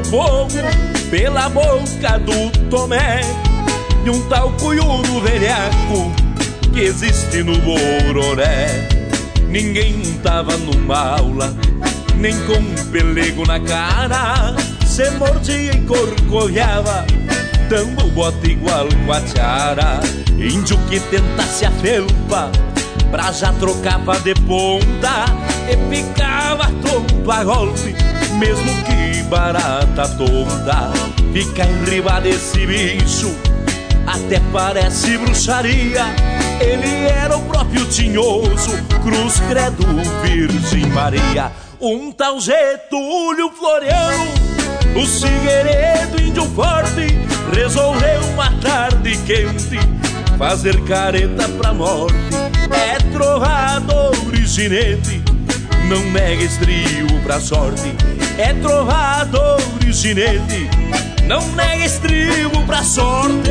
fogo pela boca do Tomé, de um tal cunhudo velhaco que existe no Bororé. Ninguém tava numa aula, nem com pelego na cara, se mordia e corcoviava, dando bota igual guatiara. Índio que tentasse a felpa, pra já trocava de ponta, e picava tonto a golpe, mesmo que barata tonta. Fica enriba desse bicho, até parece bruxaria. Ele era o próprio Tinhoso, Cruz Credo Virgem Maria. Um tal Getúlio Floriano, o Figueiredo índio forte, resolveu uma tarde quente fazer careta pra morte. É trovador e ginete, não nega estribo pra sorte. É trovador e ginete, não nega estribo pra sorte.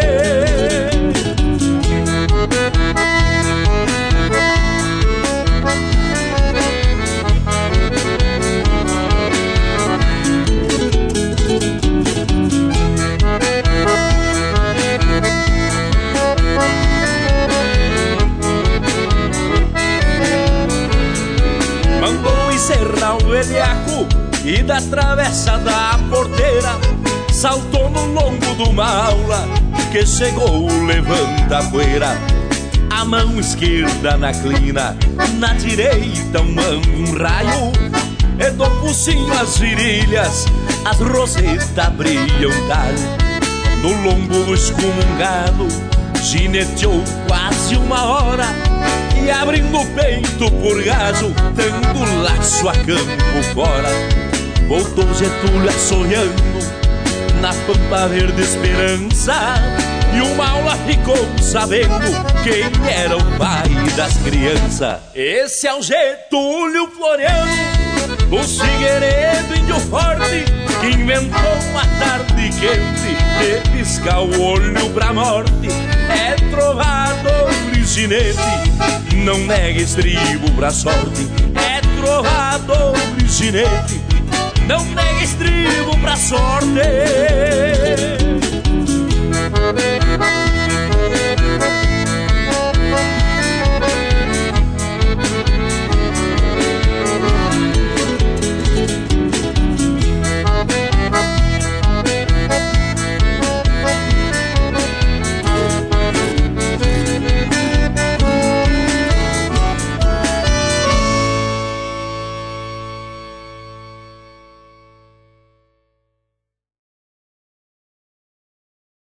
Mandou encerrar o velhaco e da travessa da porteira saltou no lombo de uma aula que chegou o levanta-poeira. A mão esquerda na crina, na direita um raio, e do focinho as virilhas, as rosetas brilham talho. No lombo do excomungado gineteou quase uma hora, e abrindo o peito por gajo, dando laço a campo fora. Voltou Getúlio assoiando na Pampa Verde Esperança, e uma aula ficou sabendo quem era o pai das crianças. Esse é o Getúlio Floriano, o Figueiredo índio forte, que inventou uma tarde quente de piscar o olho pra morte. É trovador e ginete, não nega estribo pra sorte. É trovador e ginete, não nega estribo pra sorte.